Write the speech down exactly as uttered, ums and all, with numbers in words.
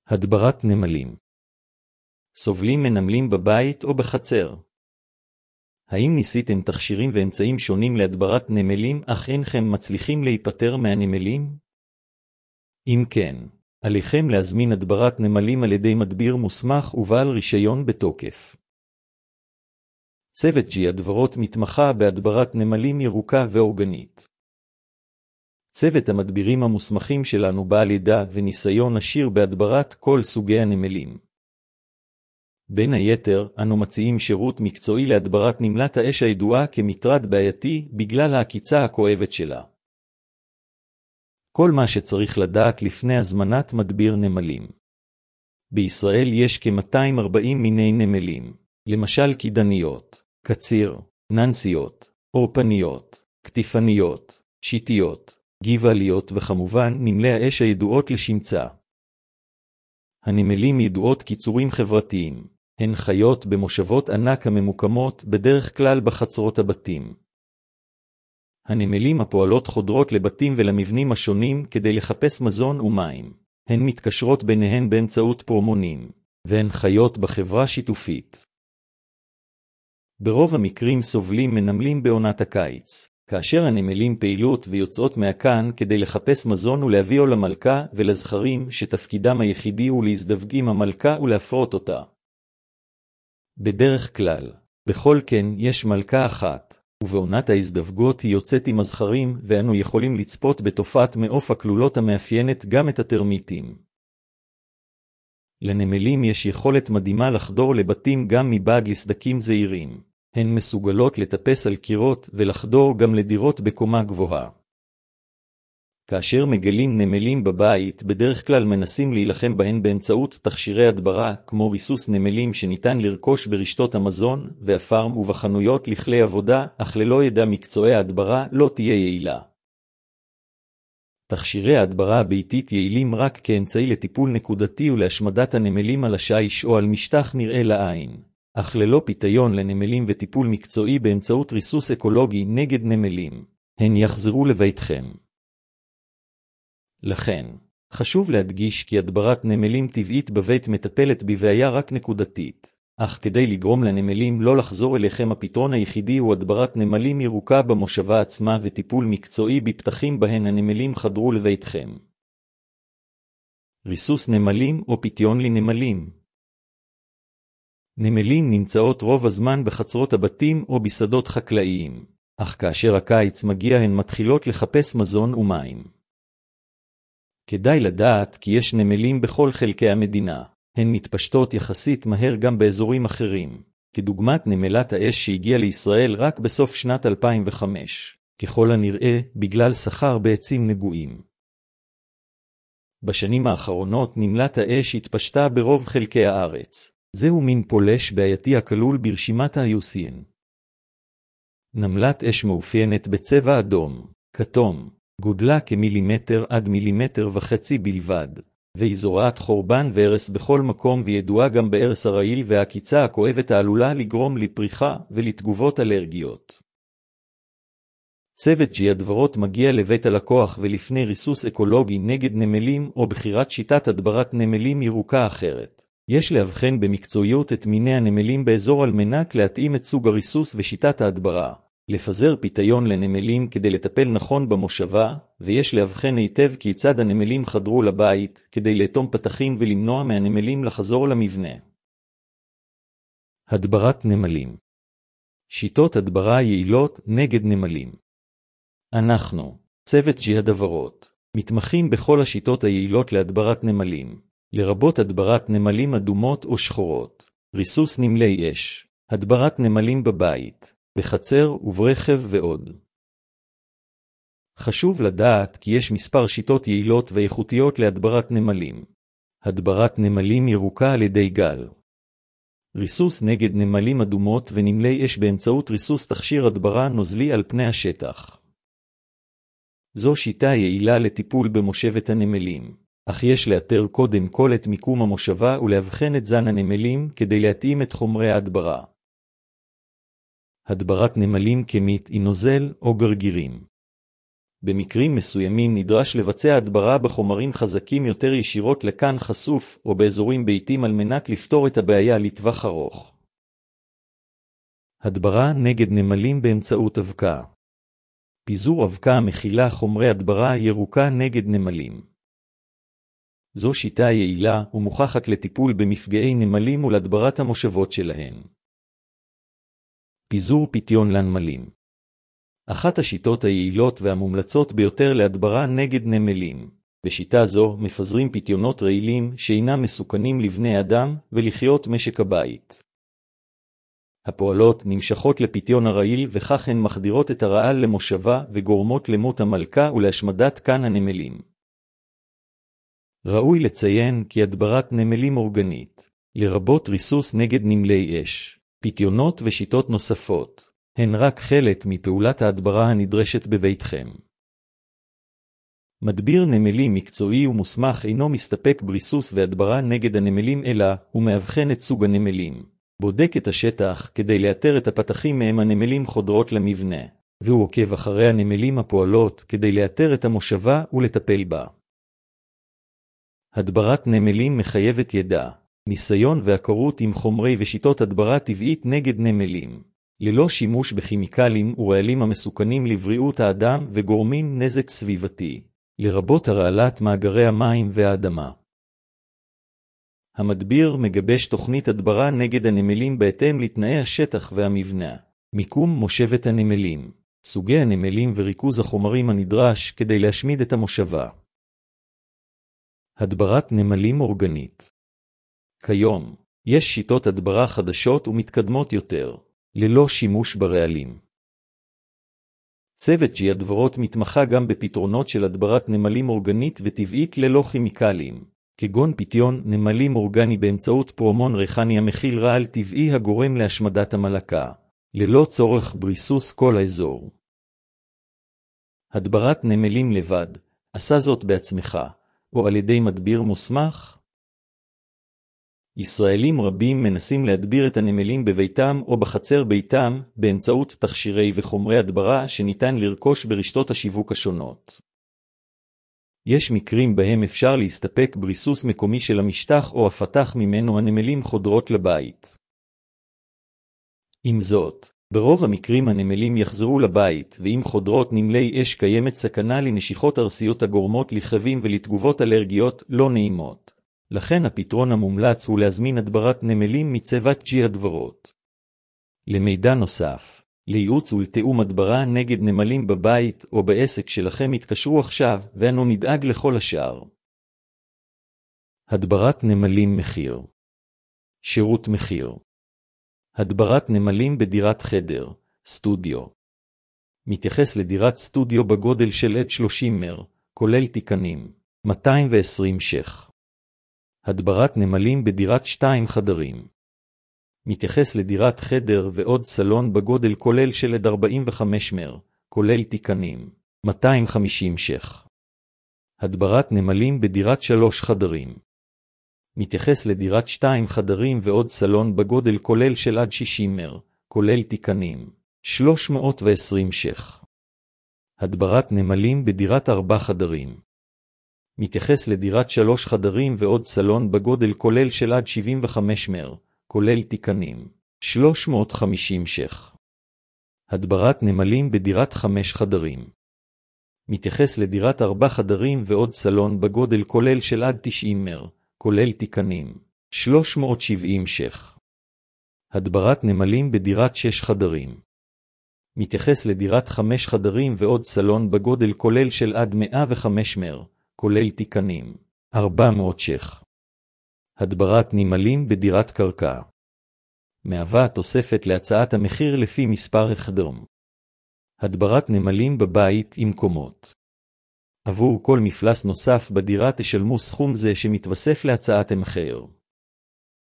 הדברת נמלים. סובלים מנמלים בבית או בחצר? האם ניסיתם תכשירים ואמצעים שונים להדברת נמלים, אך אינכם מצליחים להיפטר מהנמלים? אם כן, עליכם להזמין הדברת נמלים על ידי מדביר מוסמך ובעל רישיון בתוקף. צוות ג'י הדברות מתמחה בהדברת נמלים ירוקה ואורגנית. צוות המדבירים המוסמכים שלנו בעל ידע וניסיון עשיר בהדברת כל סוגי הנמלים. בין היתר, אנו מציעים שירות מקצועי להדברת נמלת האש הידועה כמטרד בעייתי בגלל העקיצה הכואבת שלה. כל מה שצריך לדעת לפני הזמנת מדביר נמלים. בישראל יש כ-מאתיים וארבעים מיני נמלים, למשל קידניות, קציר, ננסיות, אורפניות, כתיפניות, שיטיות, גבעליות וכמובן נמלי האש הידועות לשמצה. הנמלים ידועות קיצורים חברתיים, הן חיות במושבות ענק הממוקמות בדרך כלל בחצרות הבתים. הנמלים הפועלות חודרות לבתים ולמבנים השונים כדי לחפש מזון ומים. הן מתקשרות ביניהן באמצעות פרומונים, והן חיות בחברה שיתופית. ברוב המקרים סובלים מנמלים בעונת הקיץ, כאשר הנמלים פעילות ויוצאות מהקן כדי לחפש מזון ולהביאו למלכה ולזכרים שתפקידם היחידי הוא להזדווג עם המלכה ולהפרות אותה. בדרך כלל, בכל קן יש מלכה אחת, ובעונת ההזדווגות היא יוצאת עם הזכרים ואנו יכולים לצפות בתופעת מעוף הכלולות המאפיינת גם את הטרמיטים. לנמלים יש יכולת מדהימה לחדור לבתים גם מבעד לסדקים זעירים. הן מסוגלות לטפס על קירות ולחדור גם לדירות בקומה גבוהה. כאשר מגלים נמלים בבית, בדרך כלל מנסים להילחם בהן באמצעות תכשירי הדברה, כמו ריסוס נמלים שניתן לרכוש ברשתות המזון והפארם ובחנויות לכלי עבודה, אך ללא ידע מקצועי ההדברה לא תהיה יעילה. תכשירי ההדברה הביתית יעילים רק כאמצעי לטיפול נקודתי ולהשמדת הנמלים על השיש או על משטח נראה לעין. אך ללא פיתיון לנמלים וטיפול מקצועי באמצעות ריסוס אקולוגי נגד נמלים, הן יחזרו לביתכם. לכן, חשוב להדגיש כי הדברת נמלים טבעית בבית מטפלת בבעיה רק נקודתית, אך כדי לגרום לנמלים לא לחזור אליכם הפתרון היחידי הוא הדברת נמלים ירוקה במושבה עצמה וטיפול מקצועי בפתחים בהן הנמלים חדרו לביתכם. ריסוס נמלים או פיתיון לנמלים. נמלים נמצאות רוב הזמן בחצרות הבתים או בשדות חקלאיים, אך כאשר הקיץ מגיע הן מתחילות לחפש מזון ומים. כדאי לדעת כי יש נמלים בכל חלקי המדינה, הן מתפשטות יחסית מהר גם באזורים אחרים, כדוגמת נמלת האש שהגיעה לישראל רק בסוף שנת אלפיים וחמש, ככל הנראה בגלל סחר בעצים נגועים. בשנים האחרונות נמלת האש התפשטה ברוב חלקי הארץ. זהו מין פולש בעייתי הכלול ברשימת ה-איי יו סי אן. נמלת אש מאופיינת בצבע אדום, כתום, גודלה כמילימטר עד מילימטר וחצי בלבד, והיא זורעת חורבן והרס בכל מקום וידועה גם בהרס הרעיל והעקיצה הכואבת העלולה לגרום לפריחה ולתגובות אלרגיות. צוות ג'י הדברות מגיע לבית הלקוח ולפני ריסוס אקולוגי נגד נמלים או בחירת שיטת הדברת נמלים ירוקה אחרת. יש להבחן במקצועיות את מיני הנמלים באזור על מנת להתאים את סוג הריסוס ושיטת ההדברה, לפזר פיתיון לנמלים כדי לטפל נכון במושבה, ויש להבחן היטב כיצד הנמלים חדרו לבית כדי לאטום פתחים ולמנוע מהנמלים לחזור למבנה. הדברת נמלים. שיטות הדברה יעילות נגד נמלים. אנחנו, צוות ג'י הדברות, מתמחים בכל השיטות היעילות להדברת נמלים. לרבות הדברת נמלים אדומות או שחורות, ריסוס נמלי אש, הדברת נמלים בבית, בחצר וברכב ועוד. חשוב לדעת כי יש מספר שיטות יעילות ואיכותיות להדברת נמלים. הדברת נמלים ירוקה על ידי גל. ריסוס נגד נמלים אדומות ונמלי אש באמצעות ריסוס תכשיר הדברה נוזלי על פני השטח. זו שיטה יעילה לטיפול במושבת הנמלים. אך יש לאתר קודם כל את מיקום המושבה ולהבחן את זן הנמלים כדי להתאים את חומרי ההדברה. הדברת נמלים כמית היא נוזל או גרגירים. במקרים מסוימים נדרש לבצע הדברה בחומרים חזקים יותר ישירות לכאן חשוף או באזורים ביתיים על מנת לפתור את הבעיה לטווח ארוך. הדברה נגד נמלים באמצעות אבקה. פיזור אבקה המכילה חומרי הדברה ירוקה נגד נמלים. זו שיטה יעילה ומוכחת לטיפול במפגעי נמלים ולהדברת המושבות שלהן. פיזור פיתיון לנמלים. אחת השיטות היעילות והמומלצות ביותר להדברה נגד נמלים. בשיטה זו מפזרים פיתיונות רעילים שאינם מסוכנים לבני אדם ולחיות משק הבית. הפועלות נמשכות לפיתיון הרעיל וכך הן מחדירות את הרעל למושבה וגורמות למות המלכה ולהשמדת כאן הנמלים. ראוי לציין כי הדברת נמלים אורגנית, לרבות ריסוס נגד נמלי אש, פיתיונות ושיטות נוספות, הן רק חלק מפעולת ההדברה הנדרשת בביתכם. מדביר נמלים מקצועי ומוסמך אינו מסתפק בריסוס והדברה נגד הנמלים אלא הוא מאבחן את סוג הנמלים, בודק את השטח כדי לאתר את הפתחים מהם הנמלים חודרות למבנה, והוא עוקב אחרי הנמלים הפועלות כדי לאתר את המושבה ולטפל בה. הדברת נמלים מחייבת ידע, ניסיון והכרות עם חומרי ושיטות הדברה טבעית נגד נמלים, ללא שימוש בכימיקלים ורעלים המסוכנים לבריאות האדם וגורמים נזק סביבתי, לרבות הרעלת מאגרי המים והאדמה. המדביר מגבש תוכנית הדברה נגד הנמלים בהתאם לתנאי השטח והמבנה, מיקום מושבת הנמלים, סוגי הנמלים וריכוז החומרים הנדרש כדי להשמיד את המושבה. הדברת נמלים אורגנית. כיום, יש שיטות הדברה חדשות ומתקדמות יותר, ללא שימוש ברעלים. צוות ג'י הדברות מתמחה גם בפתרונות של הדברת נמלים אורגנית וטבעית ללא כימיקלים, כגון פיתיון נמלים אורגני באמצעות פרומון ריחני המכיל רעל טבעי הגורם להשמדת המלכה, ללא צורך בריסוס כל האזור. הדברת נמלים לבד, עשה זאת בעצמך, או על ידי מדביר מוסמך? ישראלים רבים מנסים להדביר את הנמלים בביתם או בחצר ביתם באמצעות תכשירי וחומרי הדברה שניתן לרכוש ברשתות השיווק השונות. יש מקרים בהם אפשר להסתפק בריסוס מקומי של המשטח או הפתח ממנו הנמלים חודרות לבית. עם זאת, ברוב המקרים הנמלים יחזרו לבית, ואם חודרות נמלי אש קיימת סכנה לנשיכות ארסיות הגורמות לכאבים ולתגובות אלרגיות לא נעימות. לכן הפתרון המומלץ הוא להזמין הדברת נמלים מצוות ג'י הדברות. למידע נוסף, לייעוץ ולתיאום הדברה נגד נמלים בבית או בעסק שלכם התקשרו עכשיו ואנו נדאג לכל השאר. הדברת נמלים מחיר. שירות מחיר. הדברת נמלים בדירת חדר, סטודיו. מתייחס לדירת סטודיו בגודל של עד שלושים מטר, כולל תיקנים, מאתיים ועשרים ש"ח. הדברת נמלים בדירת שתיים חדרים. מתייחס לדירת חדר ועוד סלון בגודל כולל של עד ארבעים וחמש מטר, כולל תיקנים, מאתיים וחמישים ש"ח. הדברת נמלים בדירת שלוש חדרים. מתייחס לדירת שתיים חדרים ועוד סלון בגודל כולל של עד שישים מטר, כולל תיקנים, שלוש מאות ועשרים ש"ח. הדברת נמלים בדירת ארבע חדרים. מתייחס לדירת שלוש חדרים ועוד סלון בגודל כולל של עד שבעים וחמש מטר, כולל תיקנים, שלוש מאות וחמישים ש"ח. הדברת נמלים בדירת חמש חדרים. מתייחס לדירת ארבע חדרים ועוד סלון בגודל כולל של עד תשעים מטר, כולל תיקנים, שלוש מאות ושבעים ש"ח. הדברת נמלים בדירת שש חדרים. מתייחס לדירת חמש חדרים ועוד סלון בגודל כולל של עד מאה וחמש מטר, כולל תיקנים, ארבע מאות ש"ח. הדברת נמלים בדירת קרקע. מהווה תוספת להצעת המחיר לפי מספר החדרים. הדברת נמלים בבית עם קומות. עבור כל מפלס נוסף בדירה תשלמו סכום זה שמתווסף להצעת המחיר.